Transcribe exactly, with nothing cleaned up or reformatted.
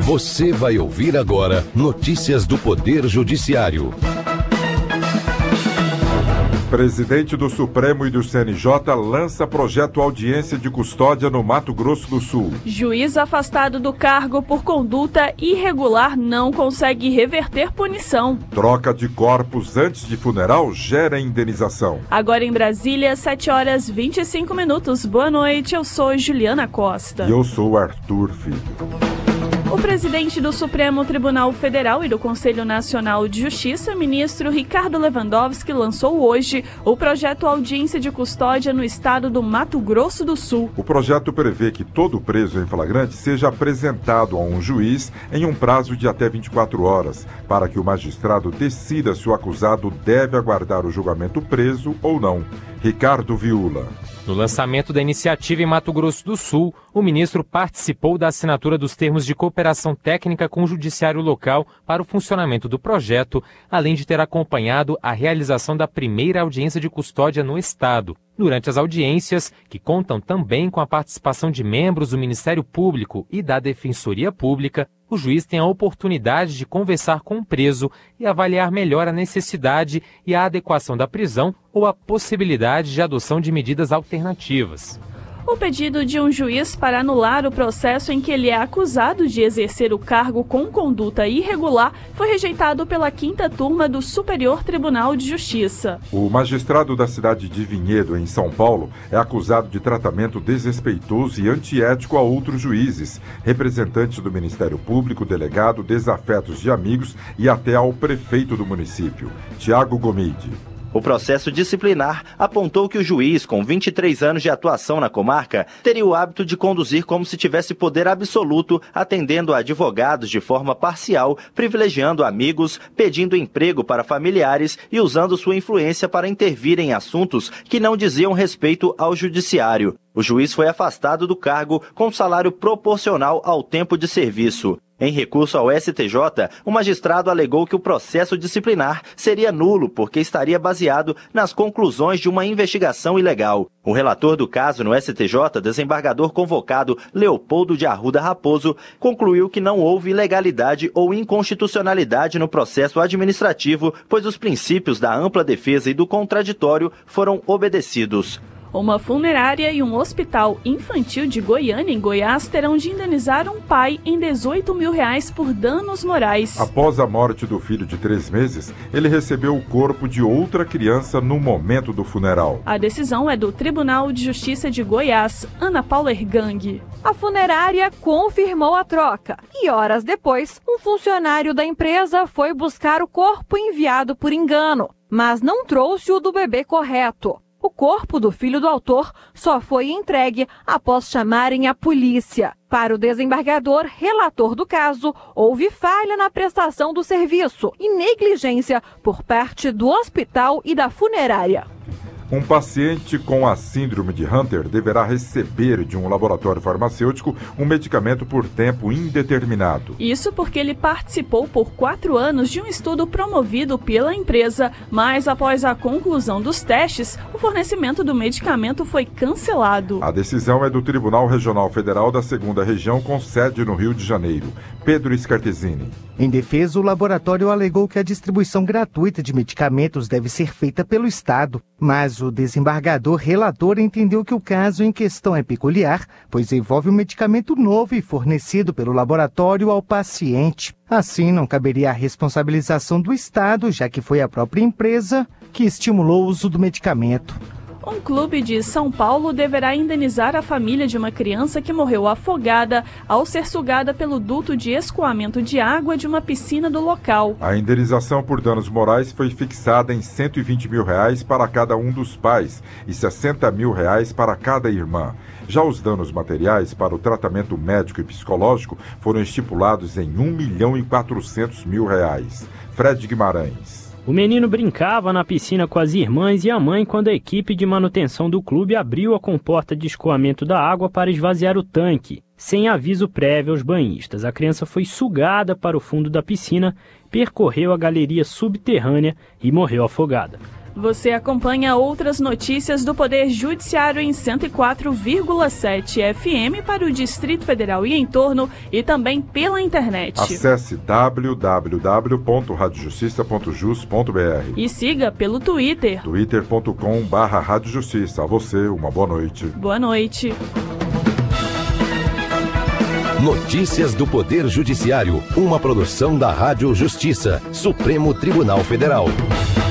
Você vai ouvir agora notícias do Poder Judiciário. Presidente do Supremo e do C N J lança projeto audiência de custódia no Mato Grosso do Sul. Juiz afastado do cargo por conduta irregular não consegue reverter punição. Troca de corpos antes de funeral gera indenização. Agora em Brasília, sete horas e vinte e cinco minutos. Boa noite, eu sou Juliana Costa. E eu sou Arthur Filho. O presidente do Supremo Tribunal Federal e do Conselho Nacional de Justiça, ministro Ricardo Lewandowski, lançou hoje o projeto Audiência de Custódia no estado do Mato Grosso do Sul. O projeto prevê que todo preso em flagrante seja apresentado a um juiz em um prazo de até vinte e quatro horas, para que o magistrado decida se o acusado deve aguardar o julgamento preso ou não. Ricardo Viula. No lançamento da iniciativa em Mato Grosso do Sul, o ministro participou da assinatura dos termos de cooperação técnica com o judiciário local para o funcionamento do projeto, além de ter acompanhado a realização da primeira audiência de custódia no estado. Durante as audiências, que contam também com a participação de membros do Ministério Público e da Defensoria Pública, o juiz tem a oportunidade de conversar com o preso e avaliar melhor a necessidade e a adequação da prisão ou a possibilidade de adoção de medidas alternativas. O pedido de um juiz para anular o processo em que ele é acusado de exercer o cargo com conduta irregular foi rejeitado pela quinta turma do Superior Tribunal de Justiça. O magistrado da cidade de Vinhedo, em São Paulo, é acusado de tratamento desrespeitoso e antiético a outros juízes, representantes do Ministério Público, delegado, desafetos de amigos e até ao prefeito do município, Tiago Gomide. O processo disciplinar apontou que o juiz, com vinte e três anos de atuação na comarca, teria o hábito de conduzir como se tivesse poder absoluto, atendendo a advogados de forma parcial, privilegiando amigos, pedindo emprego para familiares e usando sua influência para intervir em assuntos que não diziam respeito ao judiciário. O juiz foi afastado do cargo com salário proporcional ao tempo de serviço. Em recurso ao S T J, o magistrado alegou que o processo disciplinar seria nulo porque estaria baseado nas conclusões de uma investigação ilegal. O relator do caso no S T J, desembargador convocado Leopoldo de Arruda Raposo, concluiu que não houve ilegalidade ou inconstitucionalidade no processo administrativo, pois os princípios da ampla defesa e do contraditório foram obedecidos. Uma funerária e um hospital infantil de Goiânia, em Goiás, terão de indenizar um pai em dezoito mil reais por danos morais. Após a morte do filho de três meses, ele recebeu o corpo de outra criança no momento do funeral. A decisão é do Tribunal de Justiça de Goiás. Ana Paula Ergang. A funerária confirmou a troca e, horas depois, um funcionário da empresa foi buscar o corpo enviado por engano, mas não trouxe o do bebê correto. O corpo do filho do autor só foi entregue após chamarem a polícia. Para o desembargador relator do caso, houve falha na prestação do serviço e negligência por parte do hospital e da funerária. Um paciente com a síndrome de Hunter deverá receber de um laboratório farmacêutico um medicamento por tempo indeterminado. Isso porque ele participou por quatro anos de um estudo promovido pela empresa, mas após a conclusão dos testes, o fornecimento do medicamento foi cancelado. A decisão é do Tribunal Regional Federal da segunda Região, com sede no Rio de Janeiro. Pedro Scartesini. Em defesa, o laboratório alegou que a distribuição gratuita de medicamentos deve ser feita pelo Estado, mas o desembargador relator entendeu que o caso em questão é peculiar, pois envolve um medicamento novo e fornecido pelo laboratório ao paciente. Assim, não caberia a responsabilização do Estado, já que foi a própria empresa que estimulou o uso do medicamento. Um clube de São Paulo deverá indenizar a família de uma criança que morreu afogada ao ser sugada pelo duto de escoamento de água de uma piscina do local. A indenização por danos morais foi fixada em cento e vinte mil reais para cada um dos pais e sessenta mil reais para cada irmã. Já os danos materiais para o tratamento médico e psicológico foram estipulados em um milhão e quatrocentos mil reais. Fred Guimarães. O menino brincava na piscina com as irmãs e a mãe quando a equipe de manutenção do clube abriu a comporta de escoamento da água para esvaziar o tanque, sem aviso prévio aos banhistas. A criança foi sugada para o fundo da piscina, percorreu a galeria subterrânea e morreu afogada. Você acompanha outras notícias do Poder Judiciário em cento e quatro vírgula sete F M para o Distrito Federal e entorno e também pela internet. Acesse w w w ponto rádio justiça ponto jus ponto b r e siga pelo Twitter. twitter ponto com barra rádio justiça. A você, uma boa noite. Boa noite. Notícias do Poder Judiciário, uma produção da Rádio Justiça, Supremo Tribunal Federal.